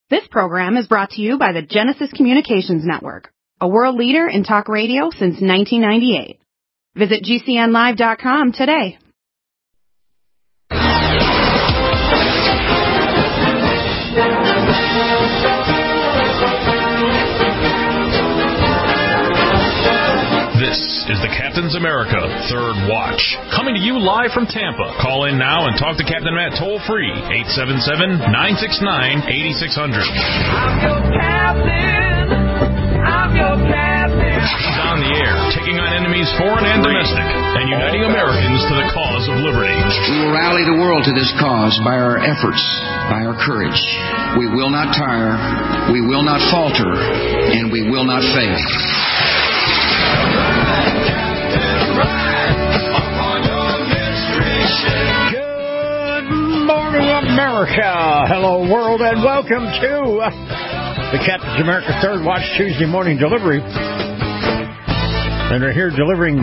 This program is brought to you by the Genesis Communications Network, a world leader in talk radio since 1998. Visit GCNlive.com today. This is the Captain's America Third Watch, coming to you live from Tampa. Call in now and talk to Captain Matt toll-free, 877-969-8600. I'm your captain. I'm your captain. He's on the air, taking on enemies foreign and domestic, and uniting Americans to the cause of liberty. We will rally the world to this cause by our efforts, by our courage. We will not tire, we will not falter, and we will not fail. Good morning, America. Hello, world, and welcome to the Captain's America Third Watch Tuesday morning delivery. And we're here delivering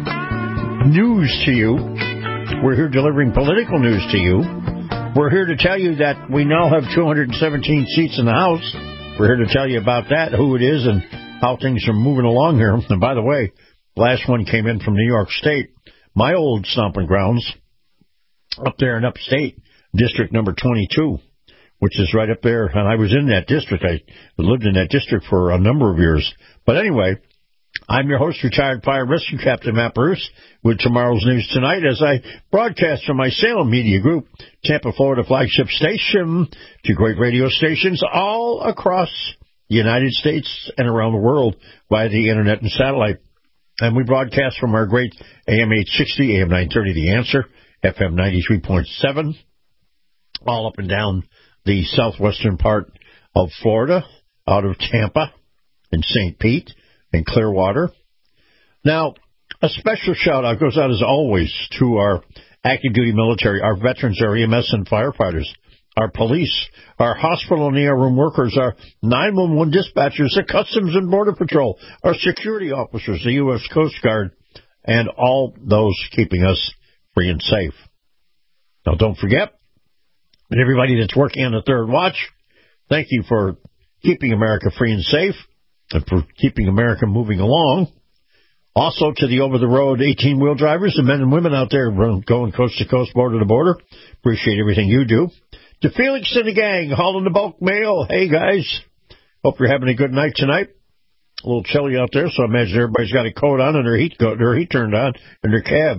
news to you. We're here delivering political news to you. We're here to tell you that we now have 217 seats in the House. We're here to tell you about that, who it is, and how things are moving along here. And by the way, last one came in from New York State, my old stomping grounds, up there in upstate, district number 22, which is right up there. And I was in that district. I lived in that district for a number of years. But anyway, I'm your host, retired fire rescue captain Matt Bruce, with tomorrow's news tonight as I broadcast from my Salem Media Group, Tampa, Florida flagship station, to great radio stations all across the United States and around the world via the internet and satellite. And we broadcast from our great AM 860, AM 930, The Answer, FM 93.7, all up and down the southwestern part of Florida, out of Tampa and St. Pete and Clearwater. Now, a special shout-out goes out, as always, to our active duty military, our veterans, our EMS and firefighters, our police, our hospital and ER room workers, our 911 dispatchers, the Customs and Border Patrol, our security officers, the U.S. Coast Guard, and all those keeping us free and safe. Now, don't forget, and everybody that's working on the Third Watch, thank you for keeping America free and safe and for keeping America moving along. Also to the over-the-road 18-wheel drivers, the men and women out there going coast to coast, border to border, appreciate everything you do. To Felix and the gang, hauling the bulk mail. Hey, guys. Hope you're having a good night tonight. A little chilly out there, so I imagine everybody's got a coat on and their heat turned on in their cab.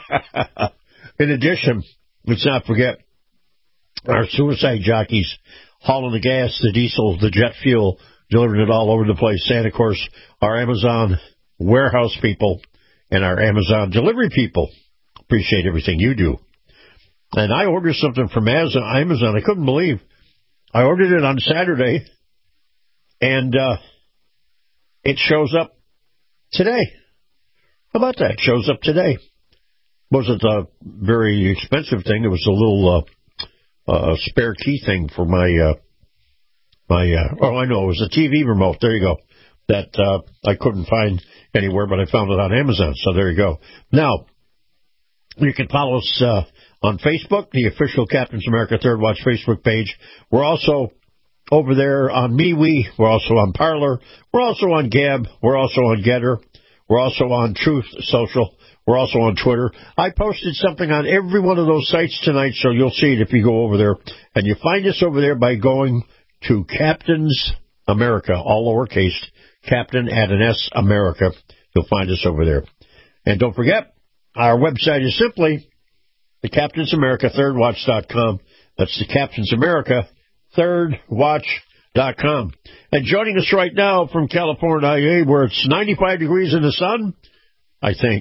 In addition, let's not forget our suicide jockeys hauling the gas, the diesel, the jet fuel, delivering it all over the place. And, of course, our Amazon warehouse people and our Amazon delivery people. Appreciate everything you do. And I ordered something from Amazon. I couldn't believe. I ordered it on Saturday, and it shows up today. How about that? It shows up today. Wasn't a very expensive thing. It was a little spare key thing for my oh, I know. It was a TV remote. There you go. That I couldn't find anywhere, but I found it on Amazon. So there you go. Now, you can follow us on Facebook, the official Captain's America Third Watch Facebook page. We're also over there on MeWe. We're also on Parler. We're also on Gab. We're also on Getter. We're also on Truth Social. We're also on Twitter. I posted something on every one of those sites tonight, so you'll see it if you go over there. And you find us over there by going to Captain's America, all lowercase, Captain at an S America. You'll find us over there. And don't forget, our website is simply the Captain's America ThirdWatch.com. That's the Captain's America ThirdWatch.com. And joining us right now from California, where it's 95 degrees in the sun, I think.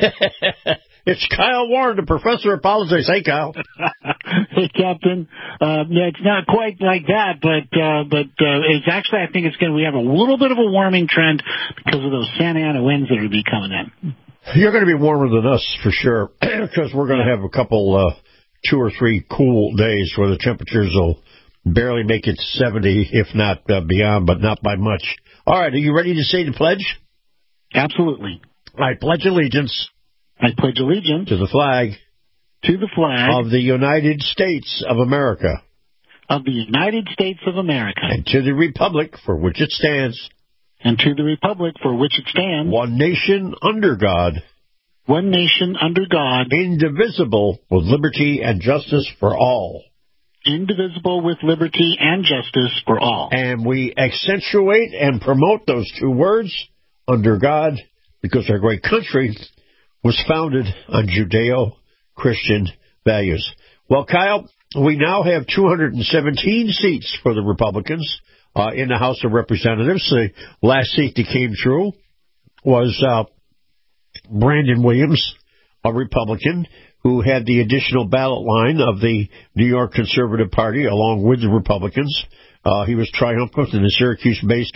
It's Kyle Warren, the professor of politics. Hey, Kyle. Hey, Captain. Yeah, it's not quite like that, but it's actually, I think we have a little bit of a warming trend because of those Santa Ana winds that will be coming in. You're going to be warmer than us for sure, because we're going to have a couple, 2 or 3 cool days where the temperatures will barely make it 70, if not beyond, but not by much. All right, are you ready to say the pledge? Absolutely. I pledge allegiance. I pledge allegiance to the flag of the United States of America of the United States of America. And to the republic for which it stands. And to the republic for which it stands. One nation under God. One nation under God. Indivisible with liberty and justice for all. Indivisible with liberty and justice for all. And we accentuate and promote those two words, under God, because our great country was founded on Judeo-Christian values. Well, Kyle, we now have 217 seats for the Republicans in the House of Representatives. The last seat that came through was Brandon Williams, a Republican, who had the additional ballot line of the New York Conservative Party along with the Republicans. He was triumphant in the Syracuse-based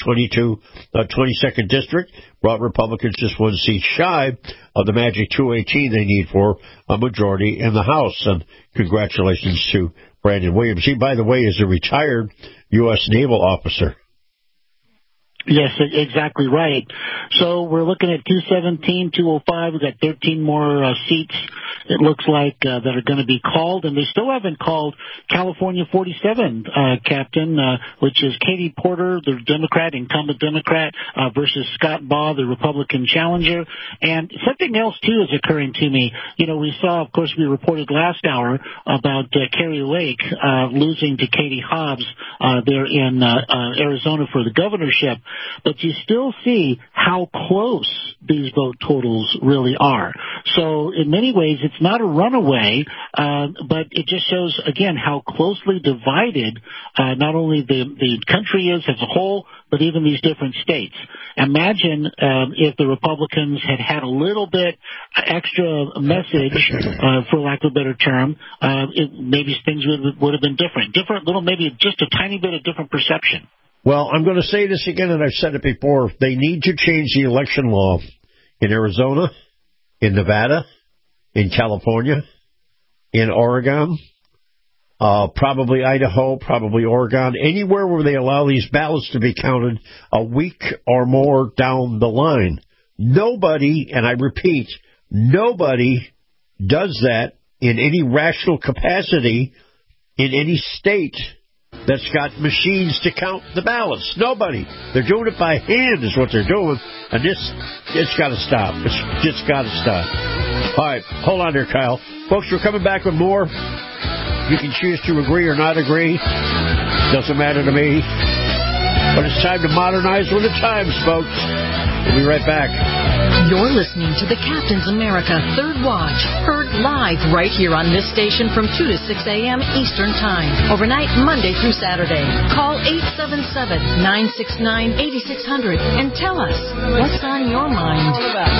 22nd District, brought Republicans just one seat shy of the magic 218 they need for a majority in the House. And congratulations to Brandon Williams. He, by the way, is a retired U.S. naval officer. Yes, exactly right. So we're looking at 217, 205. We've got 13 more seats, it looks like, that are going to be called. And they still haven't called California 47, Captain, which is Katie Porter, the Democrat, incumbent Democrat, versus Scott Baugh, the Republican challenger. And something else, too, is occurring to me. You know, we saw, of course, we reported last hour about Kari Lake losing to Katie Hobbs there in Arizona for the governorship. But you still see how close these vote totals really are. So in many ways, it's not a runaway, but it just shows, again, how closely divided not only the country is as a whole, but even these different states. Imagine if the Republicans had had a little bit extra message, for lack of a better term, maybe things would have been different. Maybe just a tiny bit of different perception. Well, I'm going to say this again, and I've said it before. They need to change the election law in Arizona, in Nevada, in California, in Oregon, probably Idaho, probably Oregon, anywhere where they allow these ballots to be counted a week or more down the line. Nobody, and I repeat, nobody does that in any rational capacity in any state that's got machines to count the ballots. Nobody. They're doing it by hand is what they're doing. And it's got to stop. It's just got to stop. All right. Hold on there, Kyle. Folks, we're coming back with more. You can choose to agree or not agree. Doesn't matter to me. But it's time to modernize with the times, folks. We'll be right back. You're listening to the Captain's America Third Watch, heard live right here on this station from 2 to 6 a.m. Eastern Time, overnight Monday through Saturday. Call 877-969-8600 and tell us what's on your mind.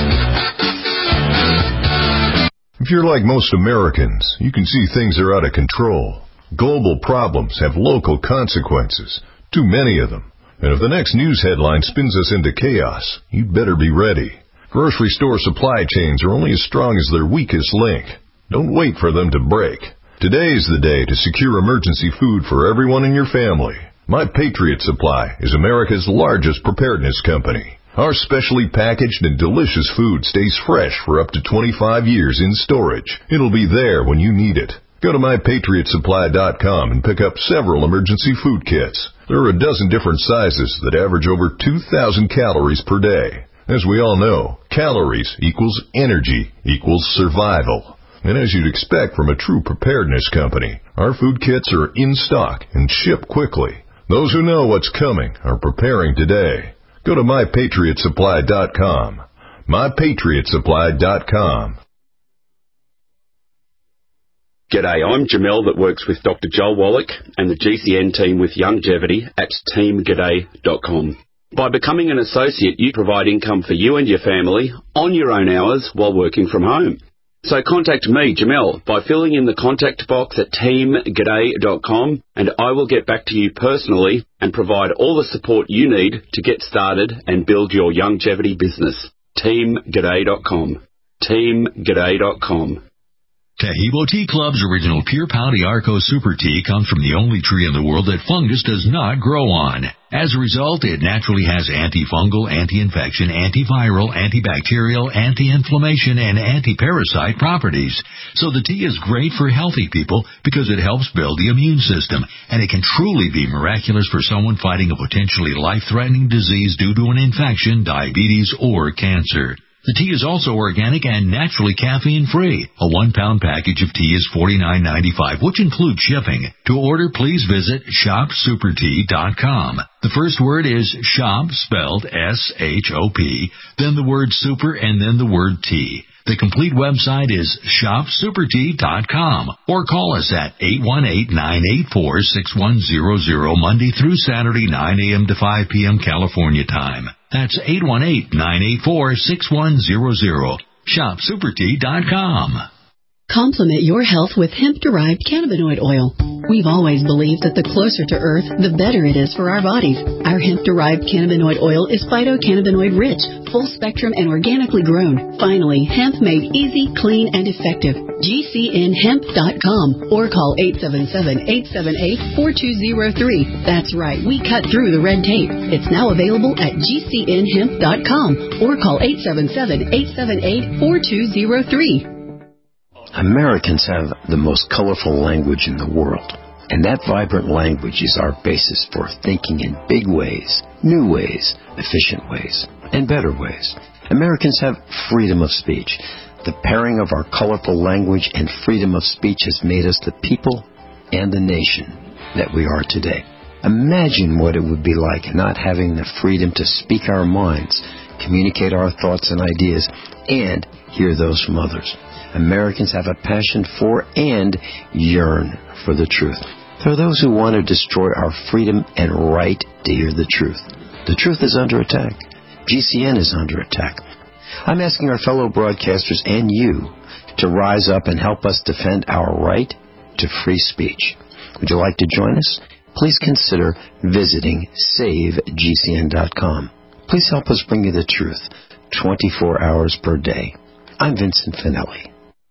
If you're like most Americans, you can see things are out of control. Global problems have local consequences, too many of them. And if the next news headline spins us into chaos, you'd better be ready. Grocery store supply chains are only as strong as their weakest link. Don't wait for them to break. Today is the day to secure emergency food for everyone in your family. My Patriot Supply is America's largest preparedness company. Our specially packaged and delicious food stays fresh for up to 25 years in storage. It'll be there when you need it. Go to MyPatriotSupply.com and pick up several emergency food kits. There are a dozen different sizes that average over 2,000 calories per day. As we all know, calories equals energy equals survival. And as you'd expect from a true preparedness company, our food kits are in stock and ship quickly. Those who know what's coming are preparing today. Go to MyPatriotSupply.com. MyPatriotSupply.com. G'day, I'm Jamel that works with Dr. Joel Wallach and the GCN team with Longevity at teamg'day.com. By becoming an associate, you provide income for you and your family on your own hours while working from home. So contact me, Jamel, by filling in the contact box at teamg'day.com and I will get back to you personally and provide all the support you need to get started and build your longevity business. teamg'day.com. teamg'day.com. Tahibo Tea Club's original Pure Pau d'Arco Super Tea comes from the only tree in the world that fungus does not grow on. As a result, it naturally has antifungal, anti-infection, antiviral, antibacterial, anti-inflammation, and anti-parasite properties. So the tea is great for healthy people because it helps build the immune system, and it can truly be miraculous for someone fighting a potentially life-threatening disease due to an infection, diabetes, or cancer. The tea is also organic and naturally caffeine-free. A 1-pound package of tea is $49.95, which includes shipping. To order, please visit shopsupertea.com. The first word is shop, spelled S-H-O-P, then the word super, and then the word tea. The complete website is shopsupertea.com, or call us at 818-984-6100 Monday through Saturday, 9 a.m. to 5 p.m. California time. That's 818-984-6100. shopsupertea.com. Complement your health with hemp-derived cannabinoid oil. We've always believed that the closer to Earth, the better it is for our bodies. Our hemp-derived cannabinoid oil is phytocannabinoid-rich, full-spectrum, and organically grown. Finally, hemp made easy, clean, and effective. GCNhemp.com or call 877-878-4203. That's right, we cut through the red tape. It's now available at GCNhemp.com or call 877-878-4203. Americans have the most colorful language in the world, and that vibrant language is our basis for thinking in big ways, new ways, efficient ways, and better ways. Americans have freedom of speech. The pairing of our colorful language and freedom of speech has made us the people and the nation that we are today. Imagine what it would be like not having the freedom to speak our minds, communicate our thoughts and ideas, and hear those from others. Americans have a passion for and yearn for the truth. There are those who want to destroy our freedom and right to hear the truth. The truth is under attack. GCN is under attack. I'm asking our fellow broadcasters and you to rise up and help us defend our right to free speech. Would you like to join us? Please consider visiting SaveGCN.com. Please help us bring you the truth 24 hours per day. I'm Vincent Finelli.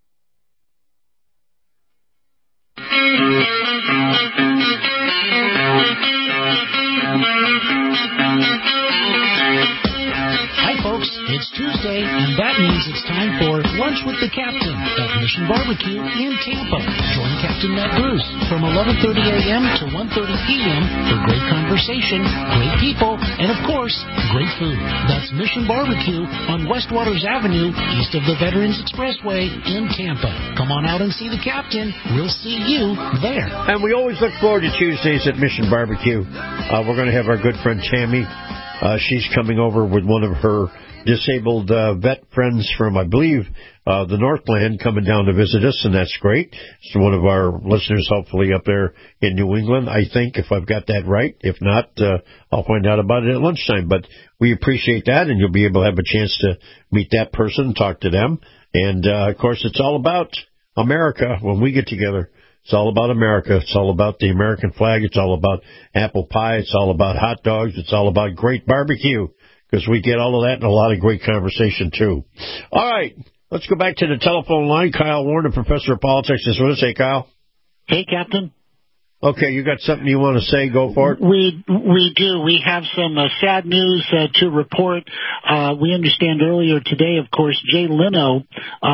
Hi, folks. It's Tuesday, and that means it's time for Lunch with the Captain at Mission Barbecue in Tampa. Join Captain Matt Bruce from 11:30 a.m. to 1:30 p.m. for great conversation, great people, and, of course, great food. That's Mission Barbecue on West Waters Avenue, east of the Veterans Expressway in Tampa. Come on out and see the Captain. We'll see you there. And we always look forward to Tuesdays at Mission Barbecue. We're going to have our good friend Tammy. She's coming over with one of her disabled vet friends from, I believe, the Northland, coming down to visit us, and that's great. It's one of our listeners, hopefully, up there in New England, I think, if I've got that right. If not, I'll find out about it at lunchtime. But we appreciate that, and you'll be able to have a chance to meet that person, talk to them. And, of course, it's all about America when we get together. It's all about America. It's all about the American flag. It's all about apple pie. It's all about hot dogs. It's all about great barbecue, because we get all of that and a lot of great conversation, too. All right, let's go back to the telephone line. Kyle Warner, professor of politics, is with us. Hey, Kyle. Hey, Captain. Okay, you got something you want to say? Go for it. We do. We have some sad news to report. We understand earlier today, of course, Jay Leno,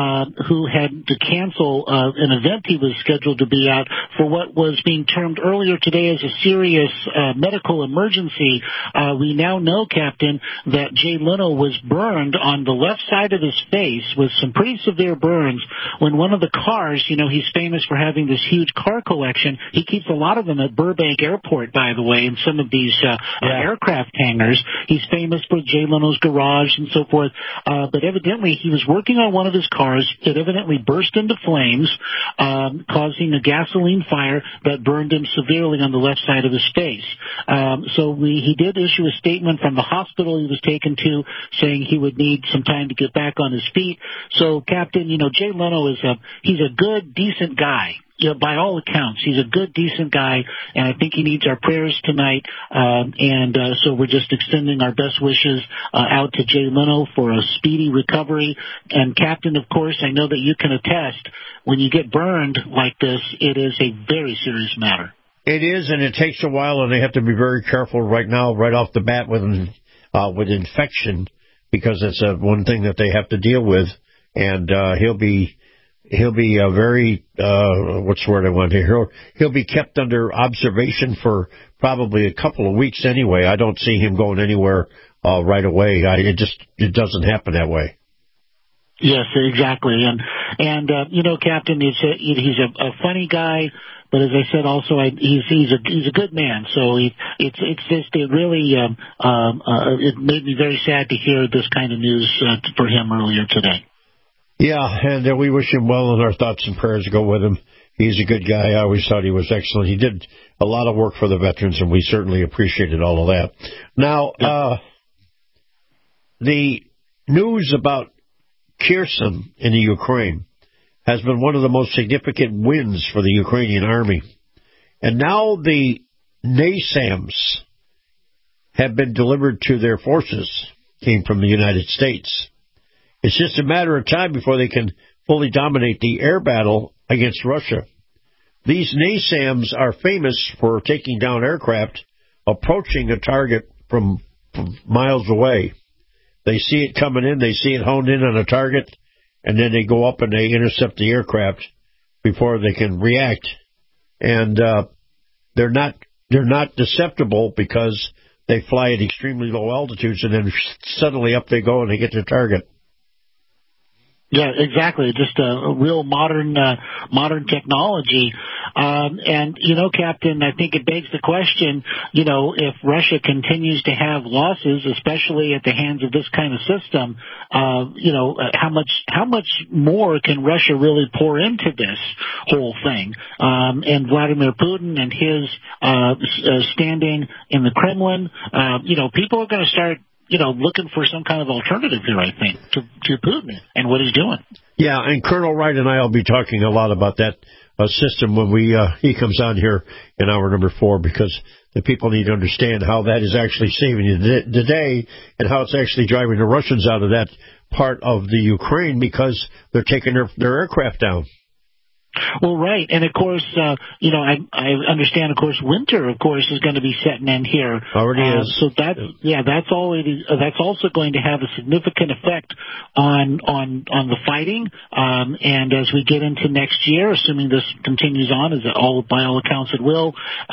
who had to cancel an event he was scheduled to be at for what was being termed earlier today as a serious medical emergency. We now know, Captain, that Jay Leno was burned on the left side of his face with some pretty severe burns when one of the cars, you know, he's famous for having this huge car collection. He keeps a lot of them at Burbank Airport, by the way, in some of these aircraft hangars. He's famous for Jay Leno's garage and so forth. But evidently, he was working on one of his cars. It evidently burst into flames, causing a gasoline fire that burned him severely on the left side of his face. So he did issue a statement from the hospital he was taken to, saying he would need some time to get back on his feet. So, Captain, you know, Jay Leno he's a good, decent guy. Yeah, by all accounts, he's a good, decent guy, and I think he needs our prayers tonight. So we're just extending our best wishes out to Jay Leno for a speedy recovery. And, Captain, of course, I know that you can attest, when you get burned like this, it is a very serious matter. It is, and it takes a while, and they have to be very careful right now, right off the bat with infection, because it's one thing that they have to deal with. And he'll be very what's the word I want here? He'll be kept under observation for probably a couple of weeks anyway. I don't see him going anywhere right away. It doesn't happen that way. Yes, exactly. And Captain, he's a funny guy, but as I said, also he's a good man. So it really it made me very sad to hear this kind of news for him earlier today. Yeah, and we wish him well, and our thoughts and prayers go with him. He's a good guy. I always thought he was excellent. He did a lot of work for the veterans, and we certainly appreciated all of that. Now, the news about Kherson in the Ukraine has been one of the most significant wins for the Ukrainian army. And now the NASAMS have been delivered to their forces, came from the United States. It's just a matter of time before they can fully dominate the air battle against Russia. These NASAMS are famous for taking down aircraft approaching a target from miles away. They see it coming in, they see it honed in on a target, and then they go up and they intercept the aircraft before they can react. And they're not deceptible because they fly at extremely low altitudes, and then suddenly up they go and they get their target. Yeah, exactly. Just a real modern technology. And, Captain, I think it begs the question, if Russia continues to have losses, especially at the hands of this kind of system, how much more can Russia really pour into this whole thing? And Vladimir Putin and his standing in the Kremlin, people are going to start looking for some kind of alternative here, I think, to Putin and what he's doing. Yeah, and Colonel Wright and I will be talking a lot about that system when he comes on here in hour number 4, because the people need to understand how that is actually saving the day and how it's actually driving the Russians out of that part of the Ukraine because they're taking their aircraft down. Well, right, and of course, I understand. Of course, winter, of course, is going to be setting in here. Already is. So that's also going to have a significant effect on the fighting. And as we get into next year, assuming this continues on, as by all accounts it will,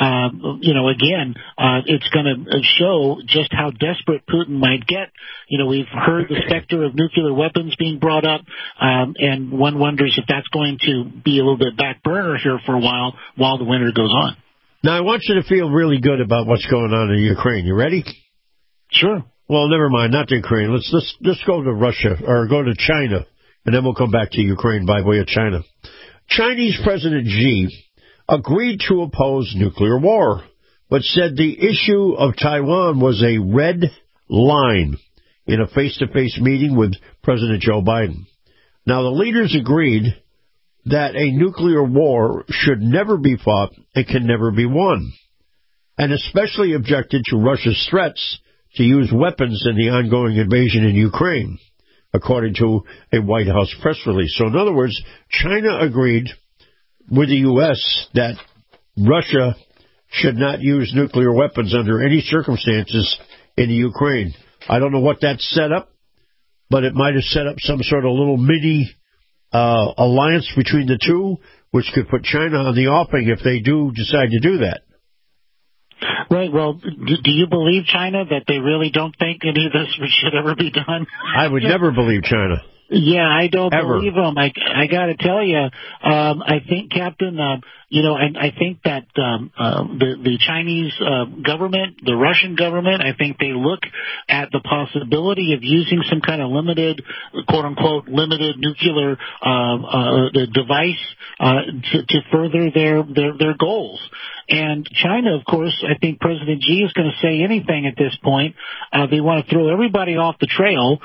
it's going to show just how desperate Putin might get. We've heard the specter of nuclear weapons being brought up, and one wonders if that's going to be a little bit back burner here for a while the winter goes on. Now, I want you to feel really good about what's going on in Ukraine. You ready? Sure. Well, never mind, not the Ukraine. Let's go to Russia, or go to China, and then we'll come back to Ukraine by way of China. Chinese President Xi agreed to oppose nuclear war, but said the issue of Taiwan was a red line in a face-to-face meeting with President Joe Biden. Now, the leaders agreed that a nuclear war should never be fought and can never be won, and especially objected to Russia's threats to use weapons in the ongoing invasion in Ukraine, according to a White House press release. So in other words, China agreed with the U.S. that Russia should not use nuclear weapons under any circumstances in the Ukraine. I don't know what that set up, but it might have set up some sort of little mini alliance between the two, which could put China on the offing if they do decide to do that. Right. Well, do you believe China that they really don't think any of this should ever be done? I would never believe China. Yeah, I don't believe them. I got to tell you, I think, Captain, I think that the Chinese government, the Russian government, I think they look at the possibility of using some kind of limited, quote-unquote, limited nuclear device to further their goals. And China, of course, I think President Xi is going to say anything at this point. They want to throw everybody off the trail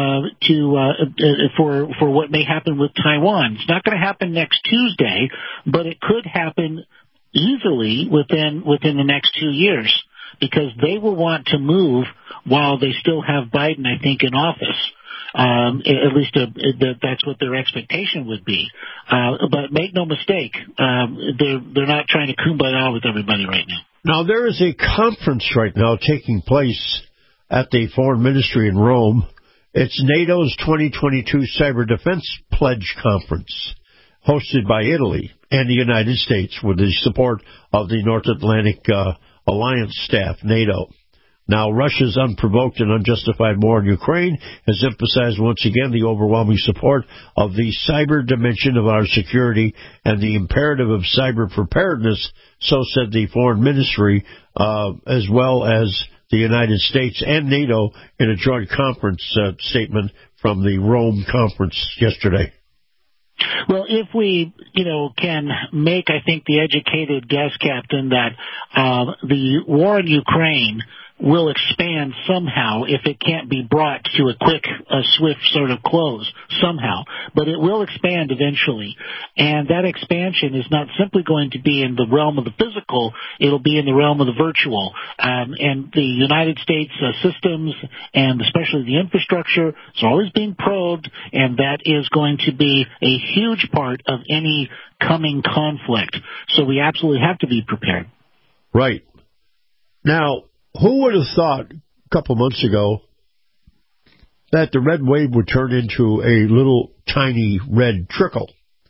for what may happen with Taiwan. It's not going to happen next Tuesday, but it could happen easily within the next 2 years, because they will want to move while they still have Biden, I think, in office. At least that's what their expectation would be. But make no mistake, they're not trying to kumbaya with everybody right now. Now, there is a conference right now taking place at the Foreign Ministry in Rome. It's NATO's 2022 Cyber Defense Pledge Conference, hosted by Italy and the United States with the support of the North Atlantic Alliance staff, NATO. Now, Russia's unprovoked and unjustified war in Ukraine has emphasized once again the overwhelming support of the cyber dimension of our security and the imperative of cyber preparedness, so said the Foreign Ministry, as well as the United States and NATO in a joint conference statement from the Rome conference yesterday. Well, if we, can make, I think, the educated guess, Captain, that the war in Ukraine will expand somehow if it can't be brought to a quick, swift sort of close somehow. But it will expand eventually. And that expansion is not simply going to be in the realm of the physical, it'll be in the realm of the virtual. And the United States systems, and especially the infrastructure, is always being probed, and that is going to be a huge part of any coming conflict. So we absolutely have to be prepared. Right. Now, who would have thought a couple months ago that the red wave would turn into a little tiny red trickle?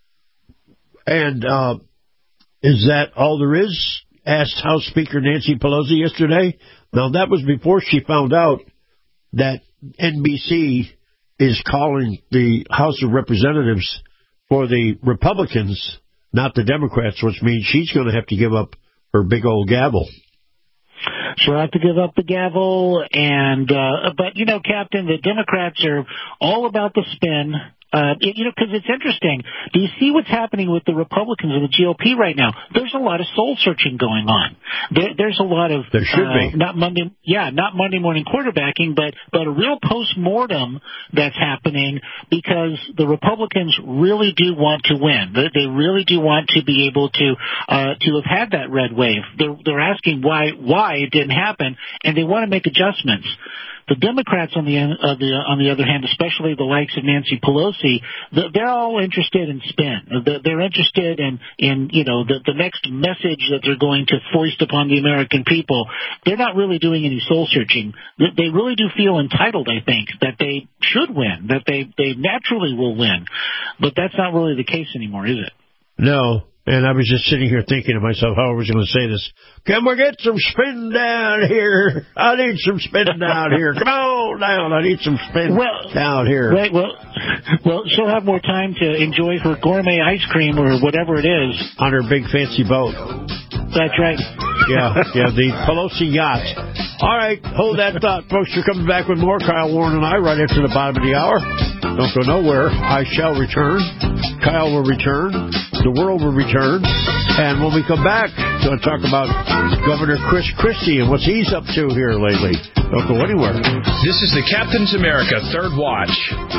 And is that all there is? Asked House Speaker Nancy Pelosi yesterday. Now, that was before she found out that NBC is calling the House of Representatives for the Republicans, not the Democrats, which means she's going to have to give up her big old gavel. She'll have to give up the gavel, but Captain, the Democrats are all about the spin. Because it's interesting. Do you see what's happening with the Republicans and the GOP right now? There's a lot of soul searching going on. There's a lot of there should be not Monday morning quarterbacking, but a real post-mortem that's happening because the Republicans really do want to win. They really do want to be able to have had that red wave. They're asking why it didn't happen, and they want to make adjustments. The Democrats, on the other hand, especially the likes of Nancy Pelosi, they're all interested in spin. They're interested in the next message that they're going to foist upon the American people. They're not really doing any soul searching. They really do feel entitled, I think, that they should win, that they naturally will win. But that's not really the case anymore, is it? No. And I was just sitting here thinking to myself, how are we going to say this? Can we get some spin down here? I need some spin down here. Come on down. I need some spin down here. Right. Well, she'll have more time to enjoy her gourmet ice cream or whatever it is. On her big fancy boat. That's right. Yeah, the Pelosi yacht. All right, hold that thought, folks. You're coming back with more Kyle Warren and I right after the bottom of the hour. Don't go nowhere. I shall return. Kyle will return. The world will return. And when we come back, we're going to talk about Governor Chris Christie and what he's up to here lately. Don't go anywhere. This is the Captain's America Third Watch.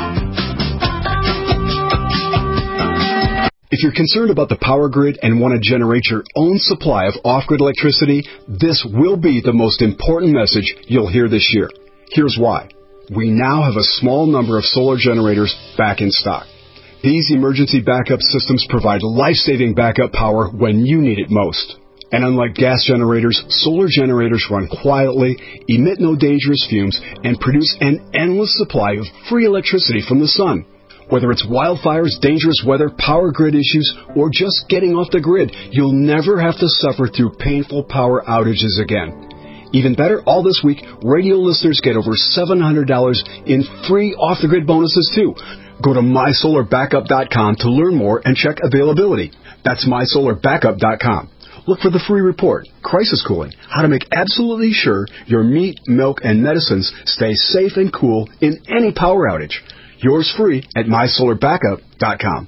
If you're concerned about the power grid and want to generate your own supply of off-grid electricity, this will be the most important message you'll hear this year. Here's why. We now have a small number of solar generators back in stock. These emergency backup systems provide life-saving backup power when you need it most. And unlike gas generators, solar generators run quietly, emit no dangerous fumes, and produce an endless supply of free electricity from the sun. Whether it's wildfires, dangerous weather, power grid issues, or just getting off the grid, you'll never have to suffer through painful power outages again. Even better, all this week, radio listeners get over $700 in free off-the-grid bonuses, too. Go to mysolarbackup.com to learn more and check availability. That's mysolarbackup.com. Look for the free report, Crisis Cooling, how to make absolutely sure your meat, milk, and medicines stay safe and cool in any power outage. Yours free at mysolarbackup.com.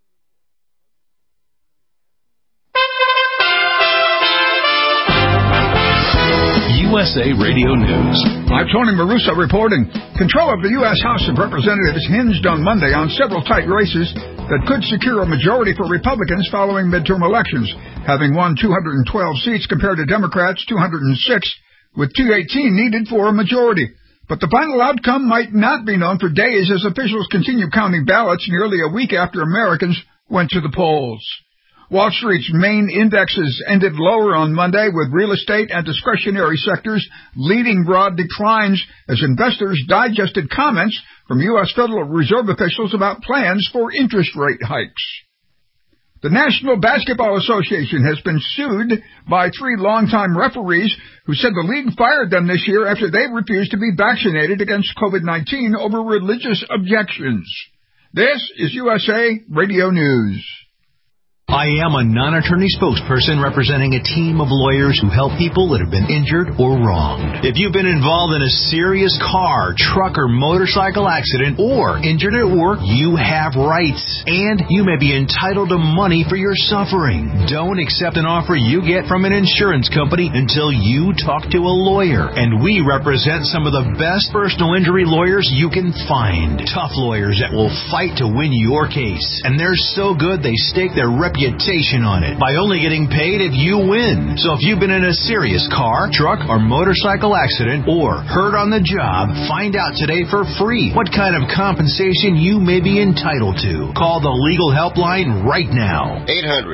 USA Radio News. I'm Tony Maruso reporting. Control of the U.S. House of Representatives hinged on Monday on several tight races that could secure a majority for Republicans following midterm elections, having won 212 seats compared to Democrats' 206, with 218 needed for a majority. But the final outcome might not be known for days as officials continue counting ballots nearly a week after Americans went to the polls. Wall Street's main indexes ended lower on Monday, with real estate and discretionary sectors leading broad declines as investors digested comments from U.S. Federal Reserve officials about plans for interest rate hikes. The National Basketball Association has been sued by 3 longtime referees who said the league fired them this year after they refused to be vaccinated against COVID-19 over religious objections. This is USA Radio News. I am a non-attorney spokesperson representing a team of lawyers who help people that have been injured or wronged. If you've been involved in a serious car, truck, or motorcycle accident or injured at work, you have rights, and you may be entitled to money for your suffering. Don't accept an offer you get from an insurance company until you talk to a lawyer, and we represent some of the best personal injury lawyers you can find. Tough lawyers that will fight to win your case, and they're so good they stake their reputation on it by only getting paid if you win. So if you've been in a serious car, truck, or motorcycle accident or hurt on the job, find out today for free what kind of compensation you may be entitled to. Call the legal helpline right now.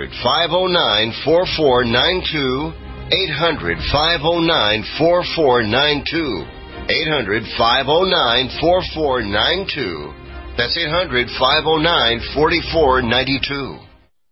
800-509-4492. 800-509-4492. 800-509-4492. That's 800-509-4492.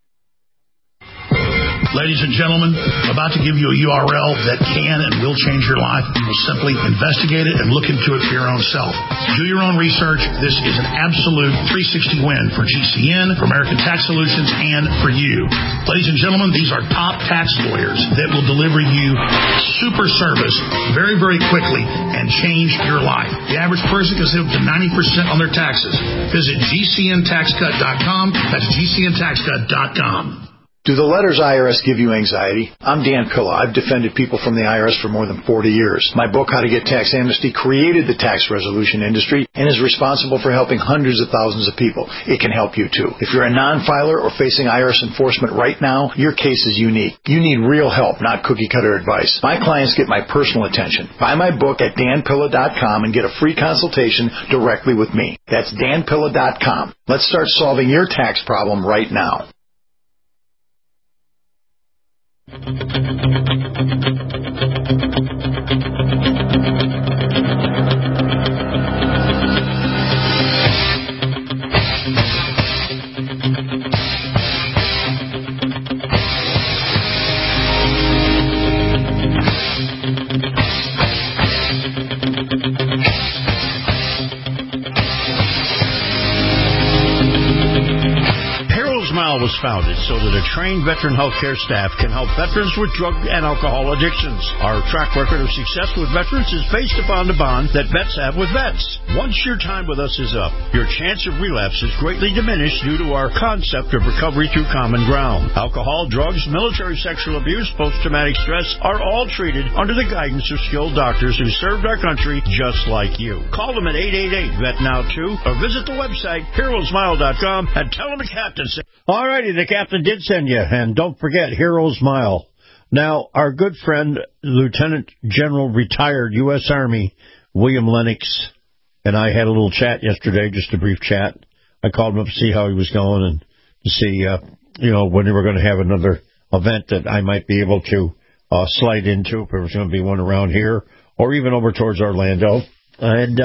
Ladies and gentlemen, I'm about to give you a URL that can and will change your life. You will simply investigate it and look into it for your own self. Do your own research. This is an absolute 360 win for GCN, for American Tax Solutions, and for you. Ladies and gentlemen, these are top tax lawyers that will deliver you super service very, very quickly and change your life. The average person can save up to 90% on their taxes. Visit GCNTaxCut.com. That's GCNTaxCut.com. Do the letters IRS give you anxiety? I'm Dan Pilla. I've defended people from the IRS for more than 40 years. My book, How to Get Tax Amnesty, created the tax resolution industry and is responsible for helping hundreds of thousands of people. It can help you, too. If you're a non-filer or facing IRS enforcement right now, your case is unique. You need real help, not cookie-cutter advice. My clients get my personal attention. Buy my book at danpilla.com and get a free consultation directly with me. That's danpilla.com. Let's start solving your tax problem right now. Was founded so that a trained veteran healthcare staff can help veterans with drug and alcohol addictions. Our track record of success with veterans is based upon the bond that vets have with vets. Once your time with us is up, your chance of relapse is greatly diminished due to our concept of recovery through common ground. Alcohol, drugs, military sexual abuse, post-traumatic stress are all treated under the guidance of skilled doctors who served our country just like you. Call them at 888-VET-NOW-2 or visit the website HeroesMile.com and tell them the captain said. All righty, the captain did send you, and don't forget, Heroes Mile. Now, our good friend, Lieutenant General retired U.S. Army, William Lennox, and I had a little chat yesterday, just a brief chat. I called him up to see how he was going and to see, when they were going to have another event that I might be able to slide into, if there was going to be one around here, or even over towards Orlando. And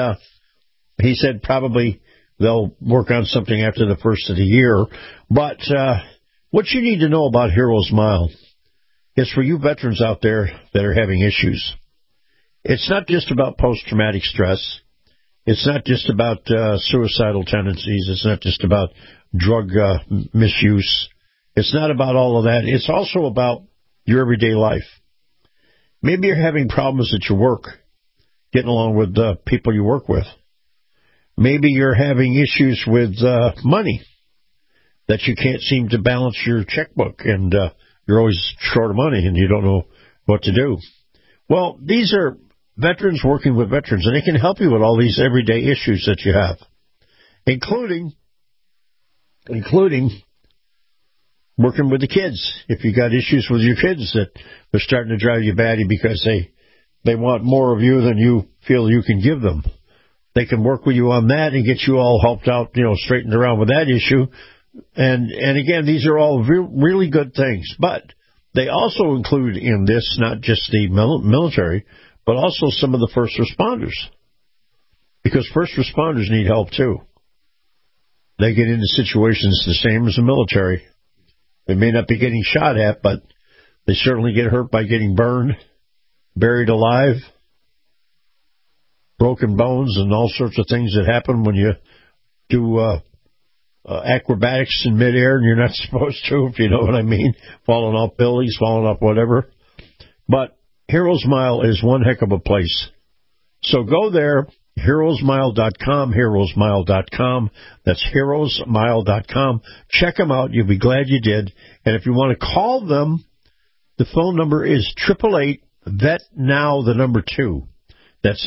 he said probably they'll work on something after the first of the year. But what you need to know about Heroes Mile is for you veterans out there that are having issues. It's not just about post-traumatic stress. It's not just about suicidal tendencies. It's not just about drug misuse. It's not about all of that. It's also about your everyday life. Maybe you're having problems at your work, getting along with the people you work with. Maybe you're having issues with money, that you can't seem to balance your checkbook, and you're always short of money and you don't know what to do. Well, these are veterans working with veterans, and they can help you with all these everyday issues that you have, including working with the kids. If you got issues with your kids that they're starting to drive you batty because they They want more of you than you feel you can give them. They can work with you on that and get you all helped out, straightened around with that issue. And again, these are all really good things. But they also include in this not just the military, but also some of the first responders. Because first responders need help, too. They get into situations the same as the military. They may not be getting shot at, but they certainly get hurt by getting burned, buried alive, broken bones, and all sorts of things that happen when you do acrobatics in midair and you're not supposed to, if you know what I mean. Falling off buildings, falling off whatever. But Heroes Mile is one heck of a place. So go there, heroesmile.com, heroesmile.com. That's heroesmile.com. Check them out. You'll be glad you did. And if you want to call them, the phone number is 888-VET-NOW, the number 2. That's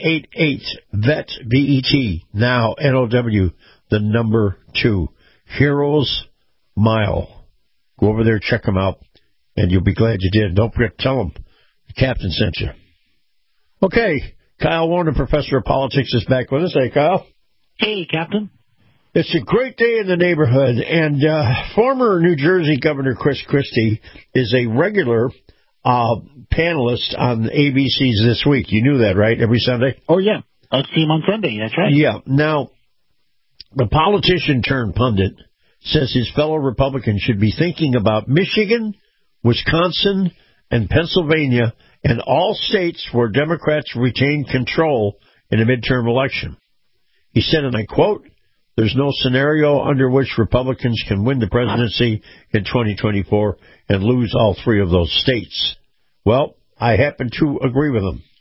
888-VET, now, N-O-W, the number 2. Heroes Mile. Go over there, check them out, and you'll be glad you did. Don't forget to tell them the captain sent you. Okay, Kyle Warner, professor of politics, is back with us. Hey, Kyle. Hey, Captain. It's a great day in the neighborhood, and former New Jersey Governor Chris Christie is a regular panelist on ABC's This Week. You knew that, right? Every Sunday? Oh, yeah. I see him on Sunday. That's right. Yeah. Now, the politician turned pundit says his fellow Republicans should be thinking about Michigan, Wisconsin, and Pennsylvania, and all states where Democrats retain control in a midterm election. He said, and I quote, "There's no scenario under which Republicans can win the presidency in 2024 and lose all 3 of those states." Well, I happen to agree with him.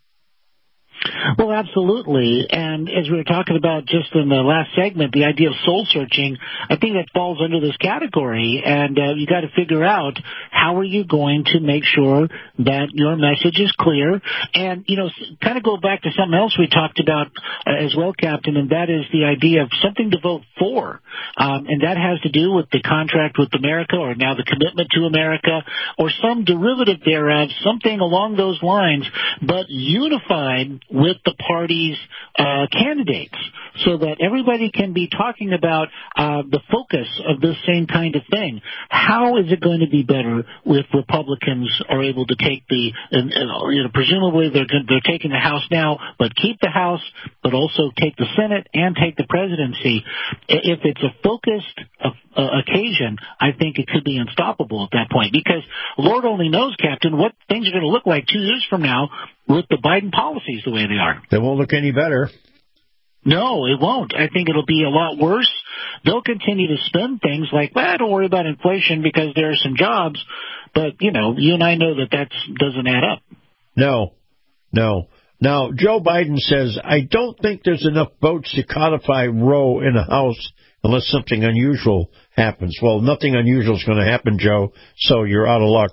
Well, absolutely. And as we were talking about just in the last segment, the idea of soul searching, I think that falls under this category. And you got to figure out how are you going to make sure that your message is clear. And, kind of go back to something else we talked about as well, Captain, and that is the idea of something to vote for. And that has to do with the contract with America, or now the commitment to America, or some derivative thereof, something along those lines, but unified with the party's candidates, so that everybody can be talking about the focus of this same kind of thing. How is it going to be better if Republicans are able to take presumably they're taking the House now, but keep the House, but also take the Senate and take the presidency. If it's a focused occasion, I think it could be unstoppable at that point, because Lord only knows, Captain, what things are going to look like 2 years from now with the Biden policies the way they are. They won't look any better. No, it won't. I think it'll be a lot worse. They'll continue to spend things like, don't worry about inflation because there are some jobs. But, you and I know that doesn't add up. No. Now, Joe Biden says, I don't think there's enough votes to codify Roe in the House unless something unusual happens. Well, nothing unusual is going to happen, Joe, so you're out of luck.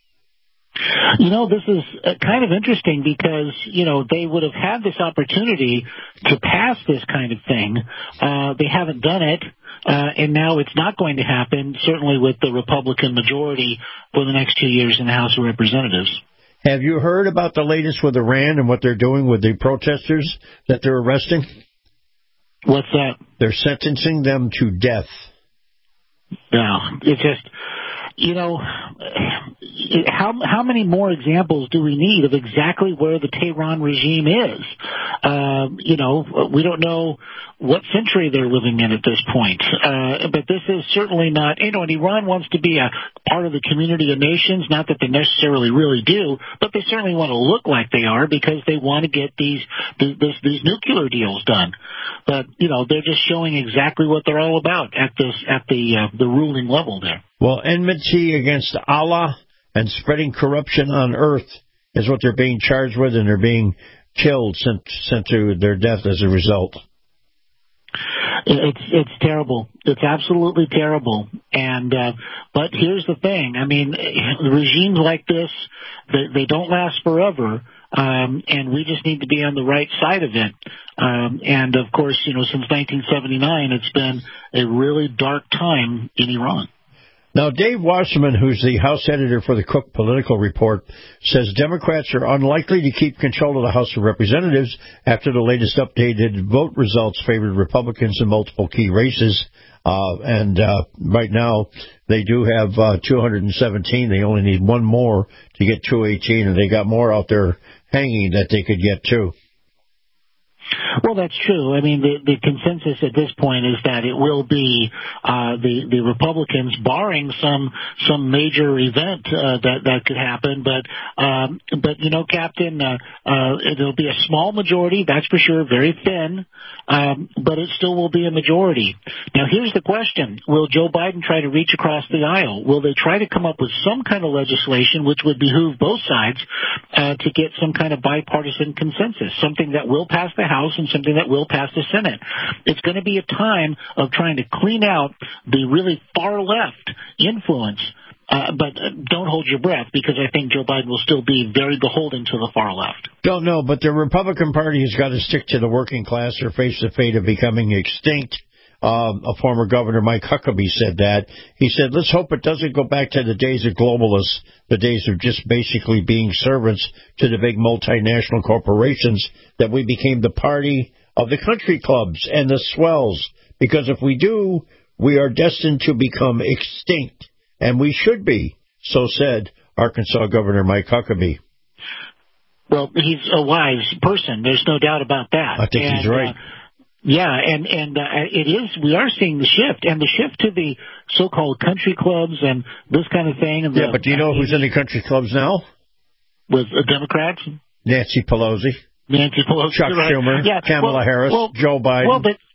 This is kind of interesting because, they would have had this opportunity to pass this kind of thing. They haven't done it, and now it's not going to happen, certainly with the Republican majority for the next 2 years in the House of Representatives. Have you heard about the latest with Iran and what they're doing with the protesters that they're arresting? What's that? They're sentencing them to death. No, it's just... how many more examples do we need of exactly where the Tehran regime is? We don't know what century they're living in at this point. But this is certainly not, and Iran wants to be a part of the community of nations, not that they necessarily really do, but they certainly want to look like they are because they want to get these nuclear deals done. But, they're just showing exactly what they're all about at the ruling level there. Well, enmity against Allah and spreading corruption on earth is what they're being charged with, and they're being killed, sent to their death as a result. It's terrible. It's absolutely terrible. And but here's the thing. I mean, regimes like this, they don't last forever. And we just need to be on the right side of it. And of course, since 1979, it's been a really dark time in Iran. Now, Dave Wasserman, who's the House editor for the Cook Political Report, says Democrats are unlikely to keep control of the House of Representatives after the latest updated vote results favored Republicans in multiple key races. And right now, they do have 217. They only need one more to get 218, and they got more out there hanging that they could get, too. Well, that's true. I mean, the consensus at this point is that it will be the Republicans, barring some major event that could happen. But you know, Captain, it'll be a small majority, that's for sure, very thin, but it still will be a majority. Now, here's the question: will Joe Biden try to reach across the aisle? Will they try to come up with some kind of legislation which would behoove both sides to get some kind of bipartisan consensus, something that will pass the House and something that will pass the Senate? It's going to be a time of trying to clean out the really far left influence, but don't hold your breath, because I think Joe Biden will still be very beholden to the far left. Don't know, but the Republican Party has got to stick to the working class or face the fate of becoming extinct. A former governor, Mike Huckabee, said that. He said, let's hope it doesn't go back to the days of globalists, the days of just basically being servants to the big multinational corporations, that we became the party of the country clubs and the swells. Because if we do, we are destined to become extinct. And we should be, so said Arkansas Governor Mike Huckabee. Well, he's a wise person. There's no doubt about that. I think he's right. Yeah, and it is. We are seeing the shift, and the shift to the so-called country clubs and this kind of thing. And yeah, but do you know who's in the country clubs now? With Democrats? Nancy Pelosi, Chuck Schumer, yeah, Kamala Harris, Joe Biden. Well, but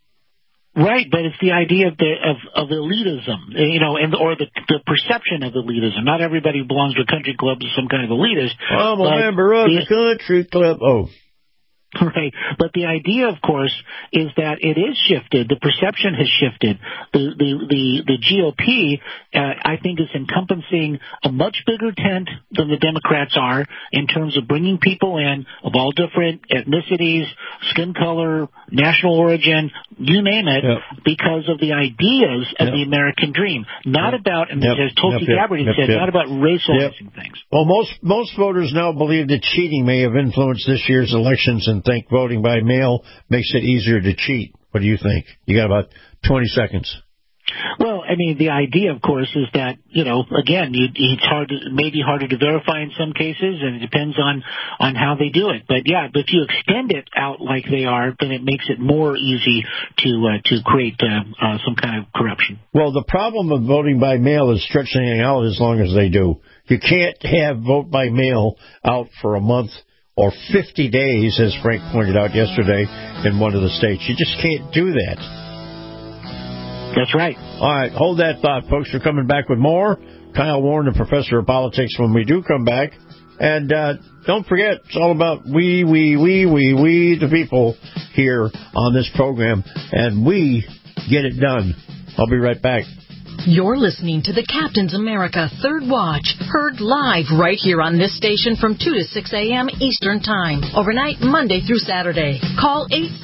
it's the idea of elitism, you know, or the perception of elitism. Not everybody who belongs to a country club is some kind of elitist. I'm a member of the country club. Oh. Right, but the idea, of course, is that it is shifted. The perception has shifted. The GOP, I think, is encompassing a much bigger tent than the Democrats are in terms of bringing people in of all different ethnicities, skin color, national origin, you name it, because of the ideas of the American dream. Not about, and as Tulsi Gabbard said, not about racializing things. Well, most voters now believe that cheating may have influenced this year's elections and think voting by mail makes it easier to cheat. What do you think? You got about 20 seconds. Well, I mean, the idea, of course, is that, you know, again, it's maybe harder to verify in some cases, and it depends on how they do it. But yeah, if you extend it out like they are, then it makes it more easy to create some kind of corruption. Well, the problem of voting by mail is stretching it out as long as they do. You can't have vote by mail out for a month or 50 days, as Frank pointed out yesterday in one of the states. You just can't do that. That's right. All right, hold that thought, folks. We're coming back with more. Kyle Warren, the professor of politics, when we do come back. And don't forget, it's all about we, the people here on this program. And we get it done. I'll be right back. You're listening to the Captain's America Third Watch, heard live right here on this station from 2 to 6 a.m. Eastern Time, overnight Monday through Saturday. Call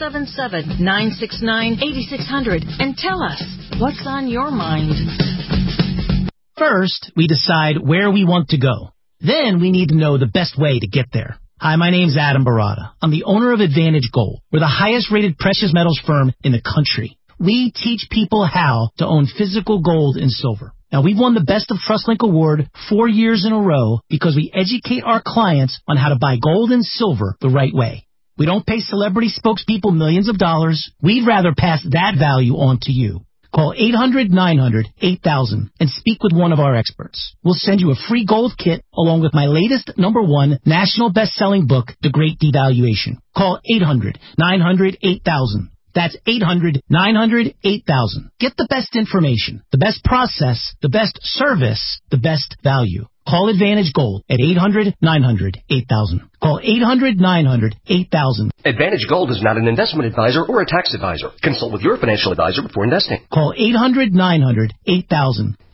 877-969-8600 and tell us what's on your mind. First, we decide where we want to go. Then we need to know the best way to get there. Hi, my name's Adam Barada. I'm the owner of Advantage Gold. We're the highest rated precious metals firm in the country. We teach people how to own physical gold and silver. Now, we've won the Best of TrustLink Award 4 years in a row because we educate our clients on how to buy gold and silver the right way. We don't pay celebrity spokespeople millions of dollars. We'd rather pass that value on to you. Call 800-900-8000 and speak with one of our experts. We'll send you a free gold kit along with my latest #1 national best-selling book, The Great Devaluation. Call 800-900-8000. That's 800-900-8000. Get the best information, the best process, the best service, the best value. Call Advantage Gold at 800-900-8000. Call 800-900-8000. Advantage Gold is not an investment advisor or a tax advisor. Consult with your financial advisor before investing. Call 800-900-8000.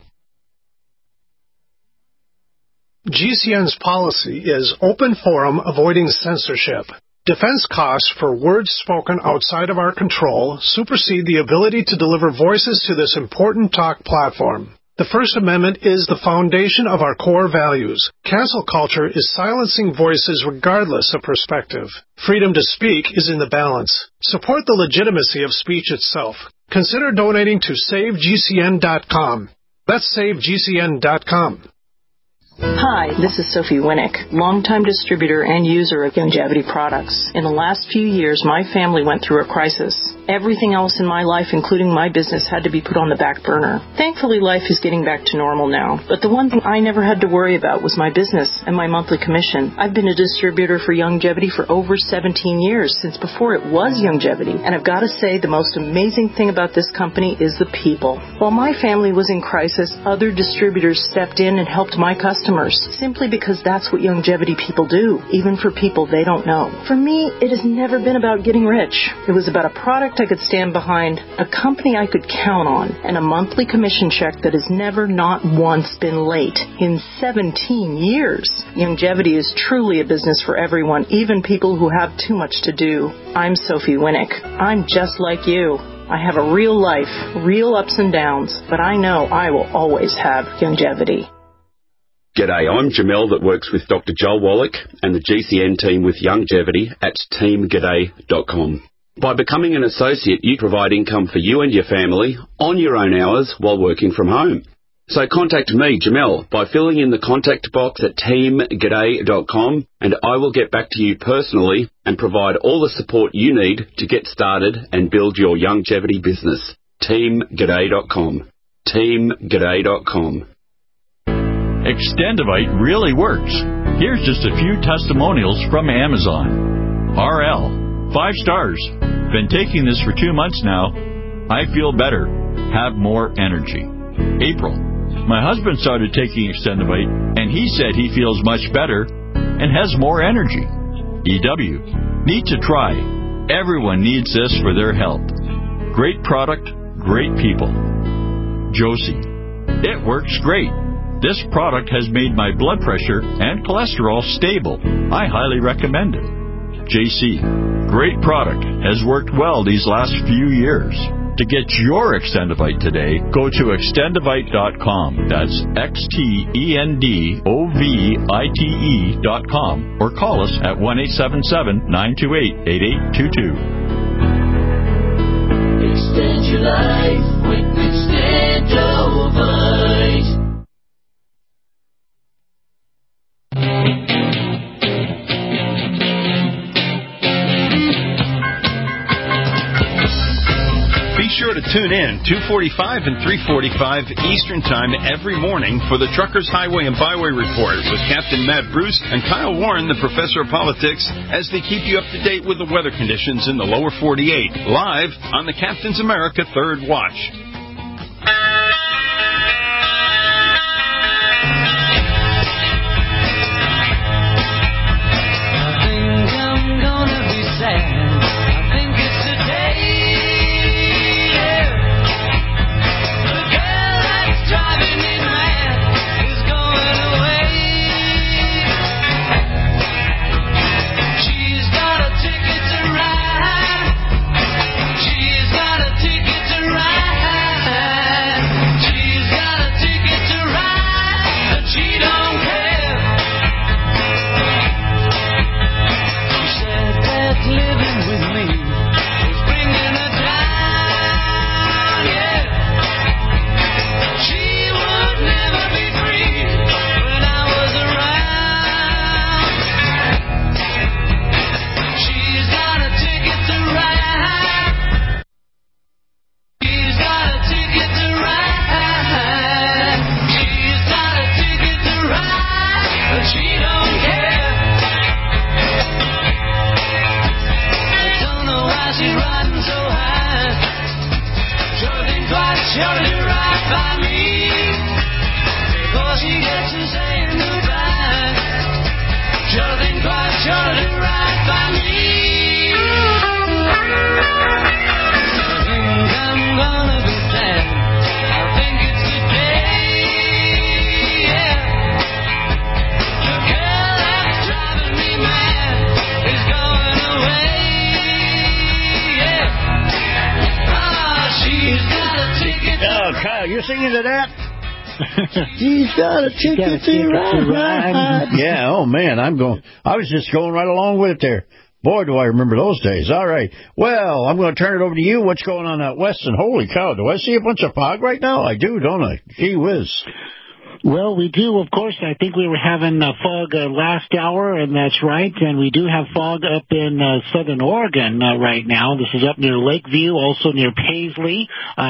GCN's policy is open forum, avoiding censorship. Defense costs for words spoken outside of our control supersede the ability to deliver voices to this important talk platform. The First Amendment is the foundation of our core values. Cancel culture is silencing voices regardless of perspective. Freedom to speak is in the balance. Support the legitimacy of speech itself. Consider donating to SaveGCN.com. That's SaveGCN.com. Hi, this is Sophie Winnick, longtime distributor and user of Youngevity products. In the last few years, my family went through a crisis. Everything else in my life, including my business, had to be put on the back burner. Thankfully, life is getting back to normal now. But the one thing I never had to worry about was my business and my monthly commission. I've been a distributor for Youngevity for over 17 years, since before it was Youngevity. And I've got to say, the most amazing thing about this company is the people. While my family was in crisis, other distributors stepped in and helped my customers, simply because that's what Youngevity people do, even for people they don't know. For me, it has never been about getting rich. It was about a product I could stand behind, a company I could count on, and a monthly commission check that has never, not once, been late in 17 years. Youngevity is truly a business for everyone, even people who have too much to do. I'm Sophie Winnick. I'm just like you. I have a real life, real ups and downs, but I know I will always have Youngevity. G'day, I'm Jamel that works with Dr. Joel Wallach and the GCN team with Youngevity at teamg'day.com. By becoming an associate, you provide income for you and your family on your own hours while working from home. So contact me, Jamel, by filling in the contact box at teamg'day.com, and I will get back to you personally and provide all the support you need to get started and build your Youngevity business. teamg'day.com. teamg'day.com. Extendivite really works. Here's just a few testimonials from Amazon. RL. 5 stars. Been taking this for 2 months now. I feel better. Have more energy. April. My husband started taking Extendivite, and he said he feels much better and has more energy. EW. Need to try. Everyone needs this for their health. Great product, great people. Josie. It works great. This product has made my blood pressure and cholesterol stable. I highly recommend it. JC, great product, has worked well these last few years. To get your Extendivite today, go to extendivite.com. That's XTENDOVITE.com, or call us at 1-877-928-8822. Extend your life with Extendovite. Be sure to tune in 2:45 and 3:45 Eastern Time every morning for the Truckers Highway and Byway Report with Captain Matt Bruce and Kyle Warren, the Professor of Politics, as they keep you up to date with the weather conditions in the lower 48, live on the Captain's America Third Watch. Kyle, you singing to that? She's got a ticket to ride. Yeah, oh, man, I was just going right along with it there. Boy, do I remember those days. All right. Well, I'm going to turn it over to you. What's going on out west? And holy cow, do I see a bunch of fog right now? I do, don't I? Gee whiz. Well, we do, of course. I think we were having fog last hour, and that's right. And we do have fog up in southern Oregon right now. This is up near Lakeview, also near Paisley,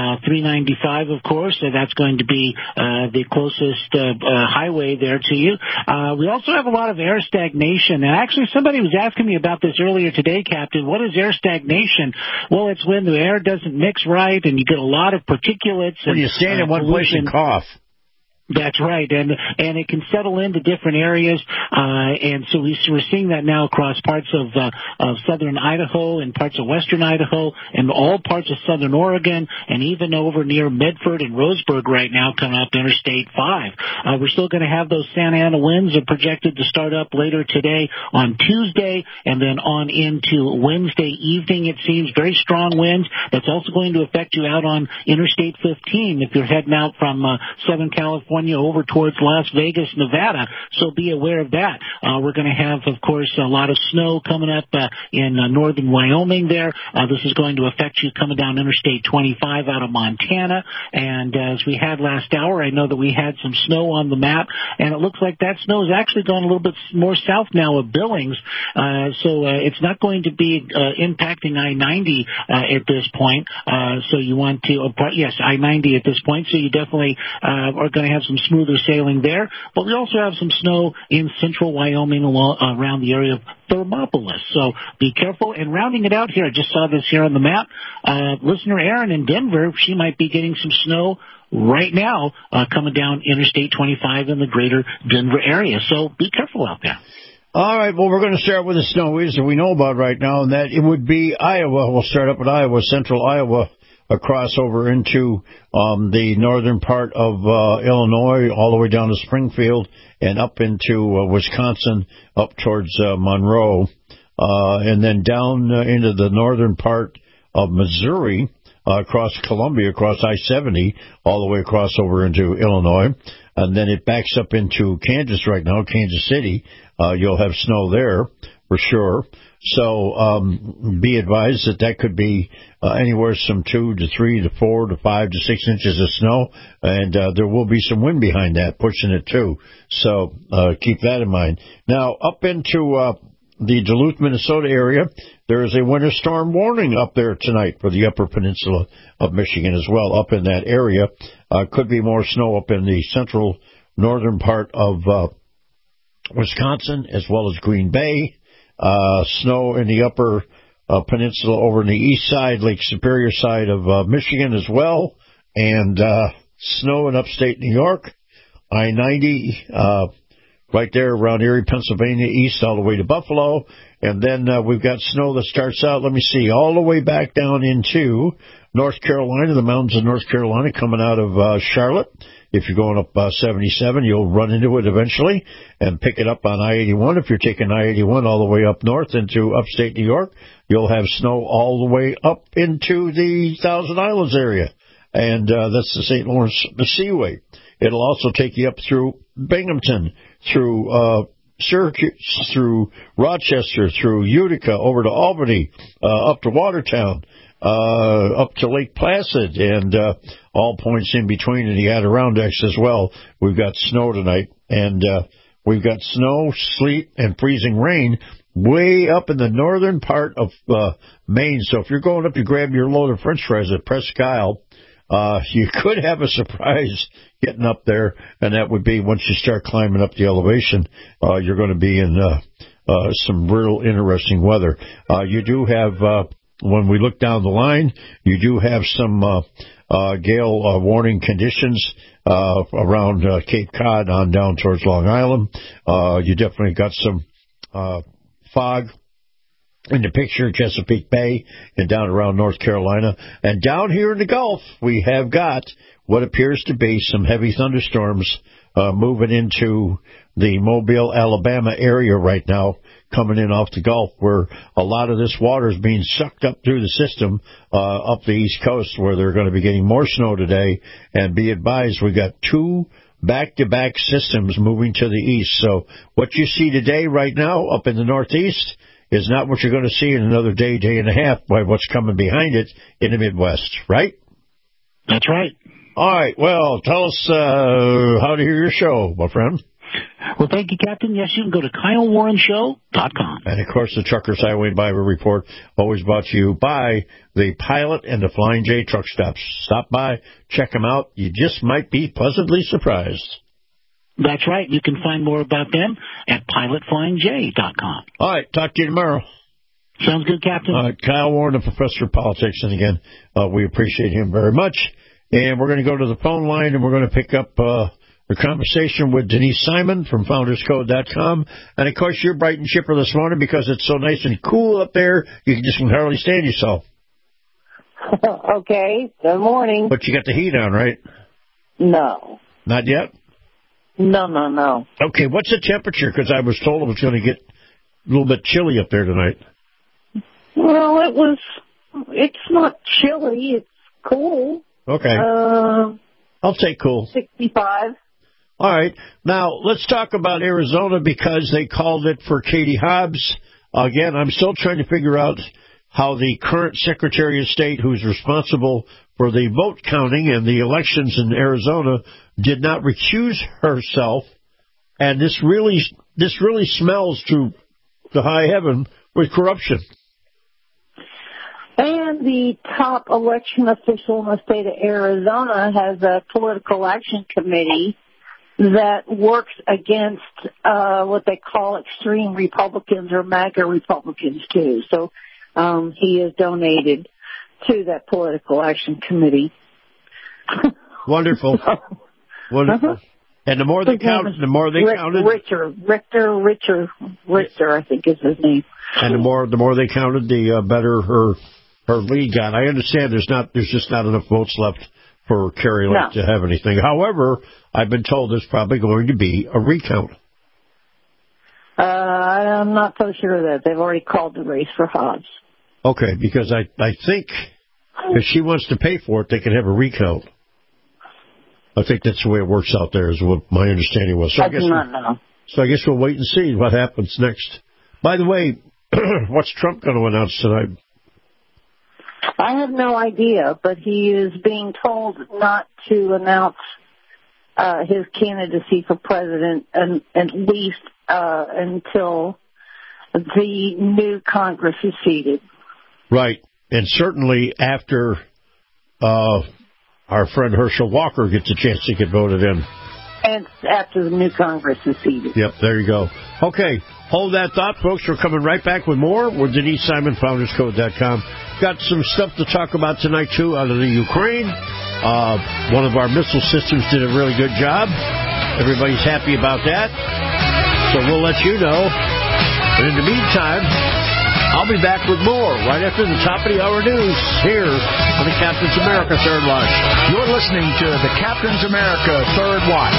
395, of course. So that's going to be the closest highway there to you. We also have a lot of air stagnation. And actually, somebody was asking me about this earlier today, Captain. What is air stagnation? Well, it's when the air doesn't mix right, and you get a lot of particulates. When you stand in one place and cough. That's right, and it can settle into different areas, and so we're seeing that now across parts of southern Idaho and parts of western Idaho and all parts of southern Oregon, and even over near Medford and Roseburg right now coming up Interstate 5. We're still going to have those Santa Ana winds are projected to start up later today on Tuesday, and then on into Wednesday evening. It seems very strong winds. That's also going to affect you out on Interstate 15 if you're heading out from Southern California over towards Las Vegas, Nevada, so be aware of that. We're going to have, of course, a lot of snow coming up in northern Wyoming there. This is going to affect you coming down Interstate 25 out of Montana, and as we had last hour, I know that we had some snow on the map, and it looks like that snow has actually gone a little bit more south now of Billings, so it's not going to be impacting I-90 at this point, so you want to, yes, I-90 at this point, so you definitely are going to have some smoother sailing there, but we also have some snow in central Wyoming around the area of Thermopolis, so be careful. And rounding it out here, I just saw this here on the map, listener Erin in Denver, she might be getting some snow right now coming down Interstate 25 in the greater Denver area, so be careful out there. All right, well, we're going to start with the snowies that we know about right now, and that it would be Iowa. We'll start up with Iowa, central Iowa, across over into the northern part of Illinois, all the way down to Springfield, and up into Wisconsin, up towards Monroe, and then down into the northern part of Missouri, across Columbia, across I-70, all the way across over into Illinois. And then it backs up into Kansas right now, Kansas City. You'll have snow there for sure. So be advised that could be anywhere from 2 to 3 to 4 to 5 to 6 inches of snow, and there will be some wind behind that, pushing it too. So keep that in mind. Now, up into the Duluth, Minnesota area, there is a winter storm warning up there tonight for the upper peninsula of Michigan as well, up in that area. Could be more snow up in the central northern part of Wisconsin as well as Green Bay. Snow in the upper peninsula over in the east side, Lake Superior side of Michigan as well, and snow in upstate New York, I-90 right there around Erie, Pennsylvania, east all the way to Buffalo, and then we've got snow that starts out, let me see, all the way back down into North Carolina, the mountains of North Carolina, coming out of Charlotte. If you're going up 77, you'll run into it eventually and pick it up on I-81. If you're taking I-81 all the way up north into upstate New York, you'll have snow all the way up into the Thousand Islands area. And that's the St. Lawrence Seaway. It'll also take you up through Binghamton, through Syracuse, through Rochester, through Utica, over to Albany, up to Watertown, up to Lake Placid, and all points in between in the Adirondacks as well. We've got snow tonight, and we've got snow, sleet, and freezing rain way up in the northern part of Maine. So if you're going up to grab your load of French fries at Presque Isle, you could have a surprise getting up there, and that would be once you start climbing up the elevation, you're going to be in some real interesting weather. You do have, when we look down the line, you do have some gale warning conditions around Cape Cod on down towards Long Island. You definitely got some fog in the picture, Chesapeake Bay and down around North Carolina. And down here in the Gulf, we have got what appears to be some heavy thunderstorms moving into the Mobile, Alabama area right now, coming in off the Gulf, where a lot of this water is being sucked up through the system up the East Coast, where they're going to be getting more snow today. And be advised, we got 2 back-to-back systems moving to the east. So what you see today right now up in the Northeast is not what you're going to see in another day, day and a half by what's coming behind it in the Midwest, right? That's right. All right. Well, tell us how to hear your show, my friend. Well, thank you, Captain. Yes, you can go to KyleWarrenShow.com. And, of course, the Truckers Highway and Byway Report, always brought to you by the Pilot and the Flying J Truck Stops. Stop by, check them out. You just might be pleasantly surprised. That's right. You can find more about them at PilotFlyingJ.com. All right. Talk to you tomorrow. Sounds good, Captain. All right. Kyle Warren, the Professor of Politics. And, again, we appreciate him very much. And we're going to go to the phone line, and we're going to pick up the conversation with Denise Simon from FoundersCode.com. And, of course, you're bright and chipper this morning because it's so nice and cool up there, you just can hardly stand yourself. Okay, good morning. But you got the heat on, right? No. Not yet? No. Okay, what's the temperature? Because I was told it was going to get a little bit chilly up there tonight. Well, it's not chilly, it's cool. Okay. I'll take cool. 65. All right. Now, let's talk about Arizona because they called it for Katie Hobbs. Again, I'm still trying to figure out how the current Secretary of State, who's responsible for the vote counting and the elections in Arizona, did not recuse herself. And this really smells to the high heaven with corruption. And the top election official in the state of Arizona has a political action committee that works against what they call extreme Republicans or MAGA Republicans, too. So he is donated to that political action committey. Wonderful. Wonderful. And the more they counted, Richter, I think is his name. And the more they counted, the better her lead got. I understand there's just not enough votes left for Carrie Lake to have anything. However, I've been told there's probably going to be a recount. I'm not so sure of that. They've already called the race for Hobbs. Okay, because I think if she wants to pay for it, they can have a recount. I think that's the way it works out there, is what my understanding was. So I do not know. So I guess we'll wait and see what happens next. By the way, what's Trump going to announce tonight? I have no idea, but he is being told not to announce his candidacy for president at least until the new Congress is seated. Right. And certainly after our friend Herschel Walker gets a chance to get voted in. And after the new Congress is seated. Yep, there you go. Okay, hold that thought, folks. We're coming right back with more. We're Denise Simon, FoundersCode.com. Got some stuff to talk about tonight, too, out of the Ukraine. One of our missile systems did a really good job. Everybody's happy about that. So we'll let you know. But in the meantime, I'll be back with more right after the top of the hour news here on the Captain's America Third Watch. You're listening to the Captain's America Third Watch.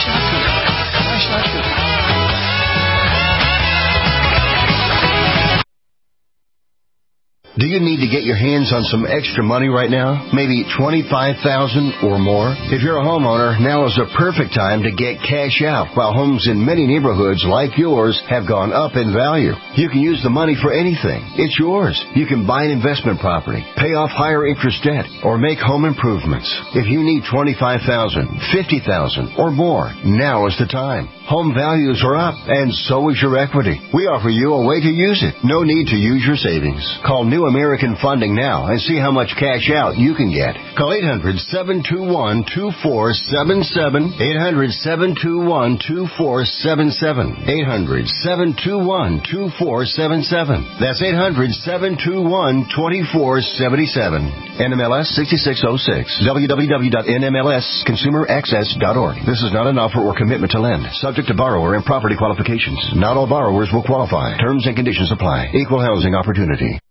Do you need to get your hands on some extra money right now? Maybe $25,000 or more? If you're a homeowner, now is the perfect time to get cash out while homes in many neighborhoods like yours have gone up in value. You can use the money for anything. It's yours. You can buy an investment property, pay off higher interest debt, or make home improvements. If you need $25,000, $50,000 or more, now is the time. Home values are up, and so is your equity. We offer you a way to use it. No need to use your savings. Call New American Funding now and see how much cash out you can get. Call 800-721-2477. 800-721-2477. 800-721-2477. That's 800-721-2477. NMLS 6606. www.nmlsconsumeraccess.org. This is not an offer or commitment to lend. Subject to borrower and property qualifications. Not all borrowers will qualify. Terms and conditions apply. Equal housing opportunity.